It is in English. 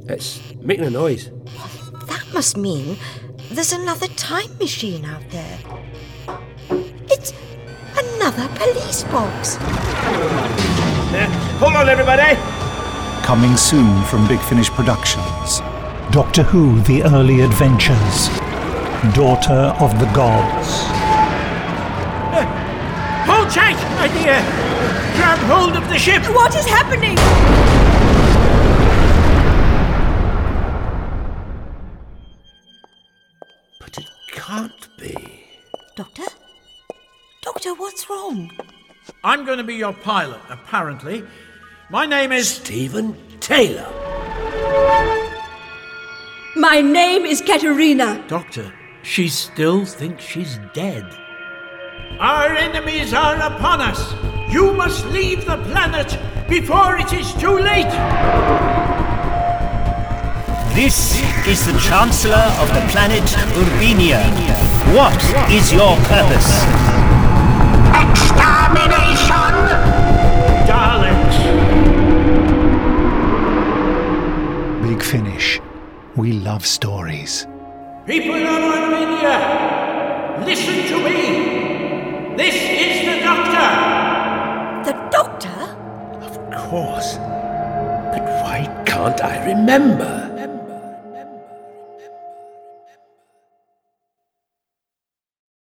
It's making a noise. That must mean there's another time machine out there. It's another police box. Hold on, everybody. Coming soon from Big Finish Productions. Doctor Who: The Early Adventures. Daughter of the Gods. Hold tight, my dear. Grab hold of the ship. What is happening? But it can't be. Doctor? Doctor, what's wrong? I'm going to be your pilot, apparently. My name is... Stephen Taylor. My name is Katerina. Doctor, she still thinks she's dead. Our enemies are upon us. You must leave the planet before it is too late. This is the Chancellor of the planet Urbania. What is your purpose? Extermination! Daleks. Big Finish. We love stories. People of Urbania, listen to me. This is the Doctor. The Doctor? Of course. But why can't I remember?